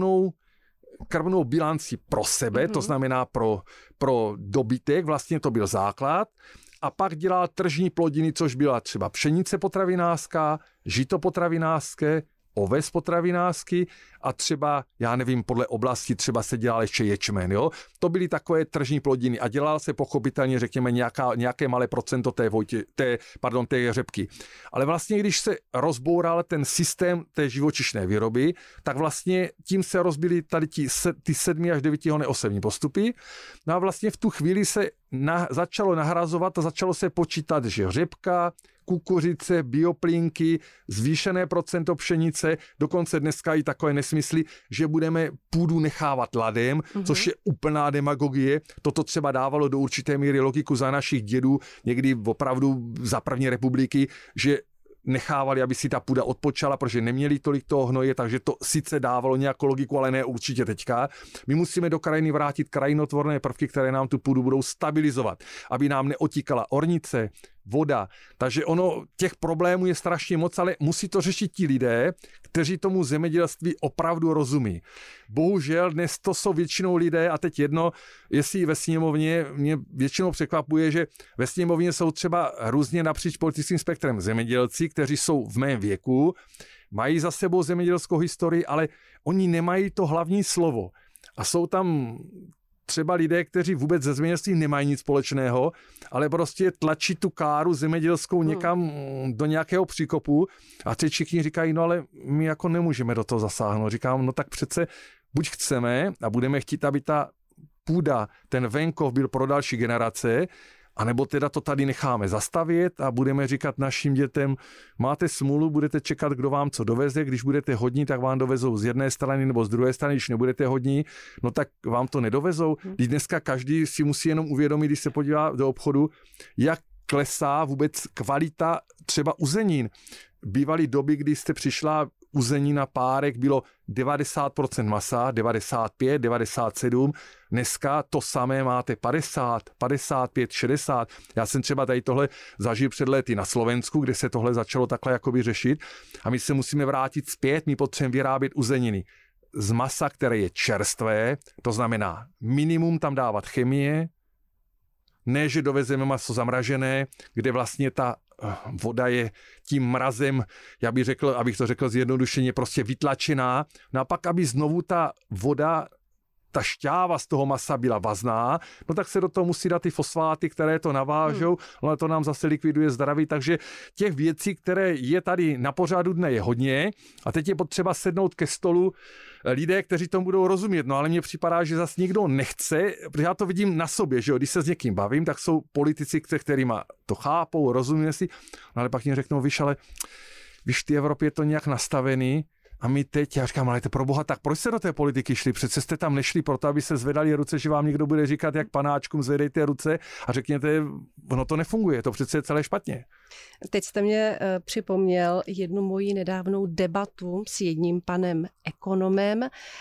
krmnou bilanci pro sebe, to znamená pro dobytek, vlastně to byl základ, a pak dělal tržní plodiny, což byla třeba pšenice potravinářská, žito potravinářské, oves potravinářský a třeba, já nevím, podle oblasti třeba se dělal ještě ječmen, jo? To byly takové tržní plodiny a dělal se pochopitelně, řekněme, nějaké malé procento té řepky. Ale vlastně, když se rozboural ten systém té živočišné výroby, tak vlastně tím se rozbily tady ty 7 až 9 osevní postupy. No a vlastně v tu chvíli se začalo nahrazovat a začalo se počítat, že řepka, kukuřice, bioplínky, zvýšené procento pšenice, dokonce dneska i takové nesmysly, že budeme půdu nechávat ladem, což je úplná demagogie. Toto třeba dávalo do určité míry logiku za našich dědů, někdy opravdu za první republiky, že nechávali, aby si ta půda odpočala, protože neměli tolik toho hnoje, takže to sice dávalo nějakou logiku, ale ne určitě teďka. My musíme do krajiny vrátit krajinotvorné prvky, které nám tu půdu budou stabilizovat, aby nám neotíkala ornice, voda. Takže ono, těch problémů je strašně moc, ale musí to řešit ti lidé, kteří tomu zemědělství opravdu rozumí. Bohužel dnes to jsou většinou lidé, a teď jedno, jestli ve sněmovně, mě většinou překvapuje, že ve sněmovně jsou třeba různě napříč politickým spektrem zemědělci, kteří jsou v mém věku, mají za sebou zemědělskou historii, ale oni nemají to hlavní slovo. A jsou tam třeba lidé, kteří vůbec ze zemědělství nemají nic společného, ale prostě tlačí tu káru zemědělskou někam do nějakého příkopu a teď všichni říkají, no ale my jako nemůžeme do toho zasáhnout. Říkám, no tak přece buď chceme a budeme chtít, aby ta půda, ten venkov byl pro další generace, anebo teda to tady necháme zastavět a budeme říkat našim dětem, máte smůlu, budete čekat, kdo vám co doveze, když budete hodní, tak vám dovezou z jedné strany nebo z druhé strany, když nebudete hodní, no tak vám to nedovezou. Když dneska každý si musí jenom uvědomit, když se podívá do obchodu, jak klesá vůbec kvalita třeba uzenin. Bývaly doby, kdy jste přišla uzenina párek bylo 90% masa, 95, 97. Dneska to samé máte 50, 55, 60. Já jsem třeba tady tohle zažil před lety na Slovensku, kde se tohle začalo takhle jakoby řešit. A my se musíme vrátit zpět, my potřebujeme vyrábět uzeniny z masa, které je čerstvé, to znamená minimum tam dávat chemie, ne, že dovezeme maso zamražené, kde vlastně ta voda je tím mrazem, abych to řekl zjednodušeně, prostě vytlačená. No a pak, aby znovu ta voda, ta šťáva z toho masa byla vazná, no tak se do toho musí dát ty fosfáty, které to navážou, ale to nám zase likviduje zdraví, takže těch věcí, které je tady na pořadu dne, je hodně a teď je potřeba sednout ke stolu lidé, kteří tomu budou rozumět, no ale mně připadá, že zase nikdo nechce, protože já to vidím na sobě, že jo, když se s někým bavím, tak jsou politici, kterýma to chápou, rozumí si, no ale pak mě řeknou, ale v té Evropě je to nějak nastavený, a my teď, já říkám, ale to pro boha, tak proč se do té politiky šli? Přece jste tam nešli proto, aby se zvedali ruce, že vám někdo bude říkat, jak panáčkům zvedejte ruce a řekněte, ono to nefunguje, to přece je celé špatně. Teď jste mě připomněl jednu moji nedávnou debatu s jedním panem ekonomem,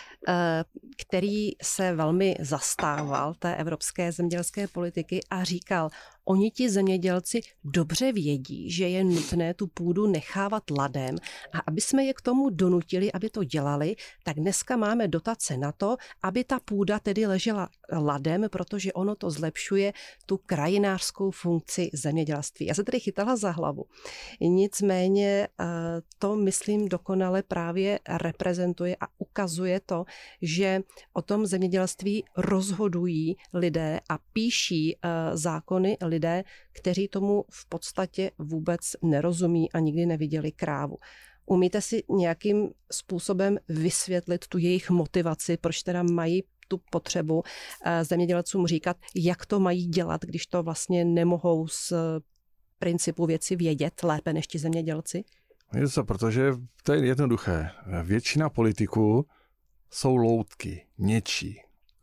který se velmi zastával té evropské zemědělské politiky a říkal, oni ti zemědělci dobře vědí, že je nutné tu půdu nechávat ladem a aby jsme je k tomu donutili, aby to dělali, tak dneska máme dotace na to, aby ta půda tedy ležela ladem, protože ono to zlepšuje tu krajinářskou funkci zemědělství. Já se tedy chytala za hlavu. Nicméně to, myslím, dokonale právě reprezentuje a ukazuje to, že o tom zemědělství rozhodují lidé a píší zákony lidé, kteří tomu v podstatě vůbec nerozumí a nikdy neviděli krávu. Umíte si nějakým způsobem vysvětlit tu jejich motivaci, proč teda mají tu potřebu zemědělcům říkat, jak to mají dělat, když to vlastně nemohou z principu věci vědět lépe než ti zemědělci? Protože to je jednoduché. Většina politiků jsou loutky, něčí.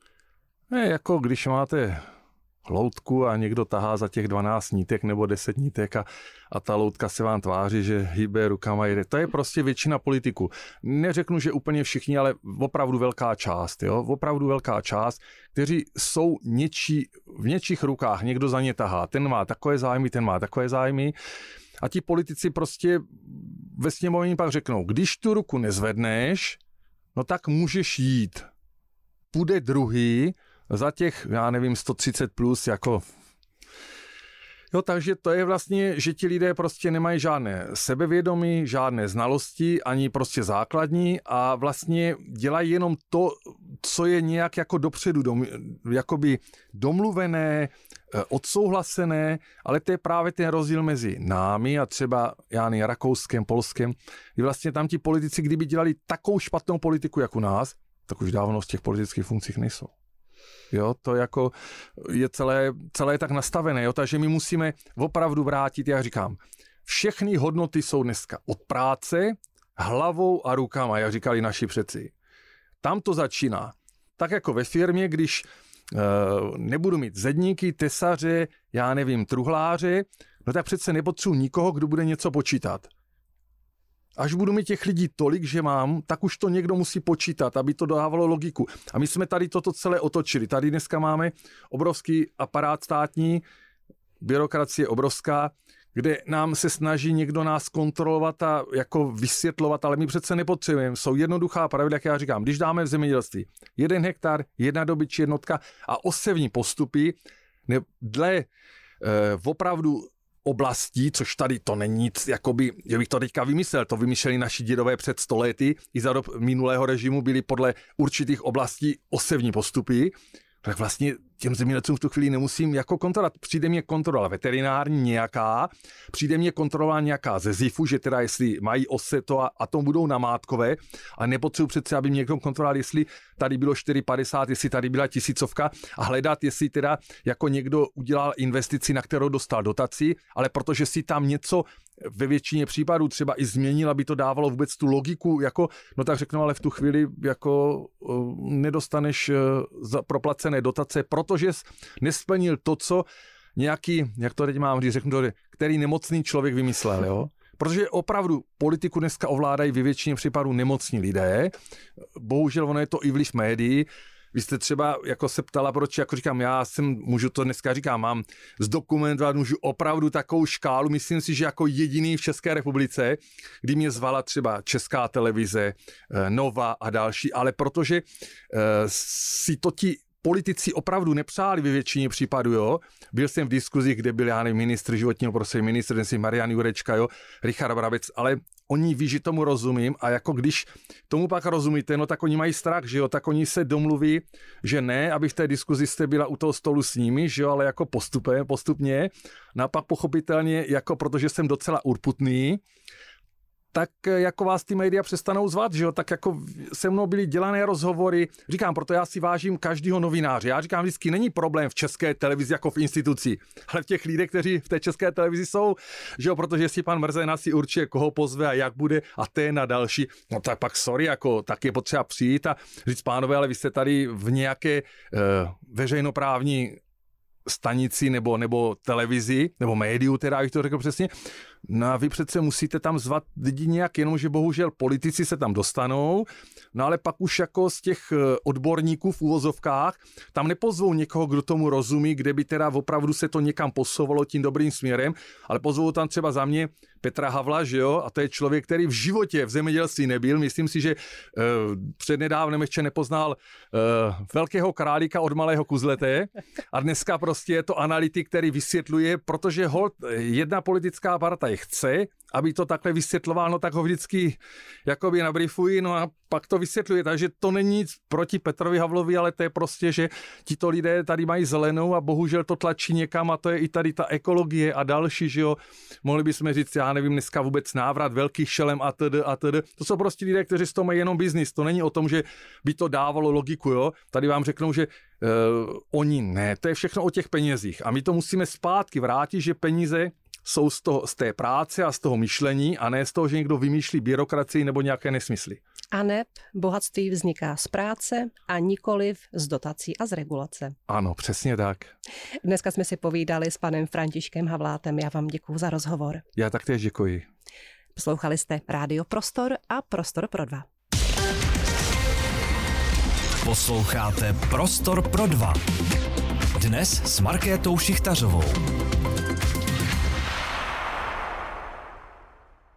Jako když máte loutku a někdo tahá za těch 12 nítek nebo 10 nítek a ta loutka se vám tváří, že hýbe rukama jede. To je prostě většina politiků. Neřeknu, že úplně všichni, ale opravdu velká část. Jo? Opravdu velká část, kteří jsou v něčích rukách. Někdo za ně tahá. Ten má takové zájmy, ten má takové zájmy. A ti politici prostě ve sněmovně pak řeknou, když tu ruku nezvedneš, no tak můžeš jít. Půjde druhý za těch, 130 plus, jako... Jo, takže to je vlastně, že ti lidé prostě nemají žádné sebevědomí, žádné znalosti, ani prostě základní a vlastně dělají jenom to, co je nějak jako dopředu, jakoby domluvené, odsouhlasené, ale to je právě ten rozdíl mezi námi a třeba Rakouskem, Polskem, kdy vlastně tam ti politici, kdyby dělali takovou špatnou politiku, jako u nás, tak už dávno z těch politických funkcích nejsou. Jo, to jako je celé tak nastavené, jo, takže my musíme opravdu vrátit, jak říkám, všechny hodnoty jsou dneska od práce, hlavou a rukama, jak říkali naši předci. Tam to začíná. Tak jako ve firmě, když nebudu mít zedníky, tesaře, truhláře, no tak přece nepotřebuji nikoho, kdo bude něco počítat. Až budu mít těch lidí tolik, že mám, tak už to někdo musí počítat, aby to dávalo logiku. A my jsme tady toto celé otočili. Tady dneska máme obrovský aparát státní, byrokracie obrovská, kde nám se snaží někdo nás kontrolovat a jako vysvětlovat, ale my přece nepotřebujeme. Jsou jednoduchá pravidla, jak já říkám, když dáme v zemědělství 1 hektar, 1 dobytčí jednotka a osevní postupy, dle opravdu oblastí, což tady to není nic, jakoby, že bych to teďka vymyslel, to vymysleli naši dědové před 100 lety, i za dob minulého režimu byly podle určitých oblastí osevní postupy, tak vlastně těm zemědělcům v tu chvíli nemusím jako kontrolovat. Přijde mě kontrola veterinární nějaká, přijde mě kontrola nějaká ze ZIFu, že teda jestli mají ose to a to budou namátkové a nepotřebuji přece, aby mě někdo kontroloval, jestli tady bylo 4,50, jestli tady byla 1000 a hledat, jestli teda jako někdo udělal investici, na kterou dostal dotaci, ale protože si tam něco ve většině případů třeba i změnil, aby to dávalo vůbec tu logiku, jako, no tak řeknu, ale v tu chvíli jako nedostaneš proplacené dotace, protože nesplnil to, co nějaký, jak to teď mám říct, řeknu to, který nemocný člověk vymyslel, jo? protože opravdu politiku dneska ovládají ve většině případů nemocní lidé. Bohužel ono je to i vliv médií. Vy jste třeba jako se ptala, proč, jako říkám, můžu to dneska říkám, mám zdokumentovat, můžu opravdu takovou škálu, myslím si, že jako jediný v České republice, kdy mě zvala třeba Česká televize, Nova a další, ale protože si to ti politici opravdu nepřáli ve většině případů, jo. Byl jsem v diskuzích, kde byl, já nevím, ministr životního prostředí, ministr Marian Jurečka, jo, Richard Brabec, ale oni ví, že tomu rozumím a jako když tomu pak rozumíte, no tak oni mají strach, že jo, tak oni se domluví, že ne, aby v té diskuzi jste byla u toho stolu s nimi, že jo, ale jako postupně, no a pak pochopitelně, jako protože jsem docela urputný, tak jako vás ty média přestanou zvat, že jo, tak jako se mnou byly dělané rozhovory, říkám, proto já si vážím každého novináře, já říkám vždycky, není problém v České televizi jako v instituci, ale v těch lidech, kteří v té České televizi jsou, že jo, protože si pan Mrzena si určuje, koho pozve a jak bude a ten a další, no tak pak sorry, jako tak je potřeba přijít a říct, pánové, ale vy jste tady v nějaké veřejnoprávní stanici nebo televizi, nebo médiu, teda, abych to řekl přesně, no a vy přece musíte tam zvat lidi nějak, jenomže bohužel politici se tam dostanou, no ale pak už jako z těch odborníků v uvozovkách tam nepozvou někoho, kdo tomu rozumí, kde by teda opravdu se to někam posouvalo tím dobrým směrem, ale pozvou tam třeba za mě Petra Havla, že jo, a to je člověk, který v životě v zemědělství nebyl, myslím si, že přednedávnem ještě nepoznal velkého králíka od malého kuzleté a dneska prostě je to analytik, který vysvětluje, protože holt jedna politická partaj chce, aby to takhle vysvětloval, no tak ho vždycky jakoby nabriefují, no a pak to vysvětluje, takže to není nic proti Petrovi Havlovi, ale to je prostě, že tito lidé tady mají zelenou a bohužel to tlačí někam a to je i tady ta ekologie a další, že jo, mohli bychom říct, já nevím, dneska vůbec návrat velkých šelem a td. To jsou prostě lidé, kteří z toho mají jenom biznis, to není o tom, že by to dávalo logiku, jo, tady vám řeknou, že oni ne, to je všechno o těch penězích a my to musíme zpátky vrátit, že peníze jsou z té práce a z toho myšlení a ne z toho, že někdo vymýšlí byrokracii nebo nějaké nesmysly. A neb bohatství vzniká z práce a nikoliv z dotací a z regulace. Ano, přesně tak. Dneska jsme si povídali s panem Františkem Havlátem. Já vám děkuju za rozhovor. Já taktéž děkuji. Poslouchali jste Rádio Prostor a Prostor pro dva. Posloucháte Prostor pro dva. Dnes s Markétou Šichtařovou.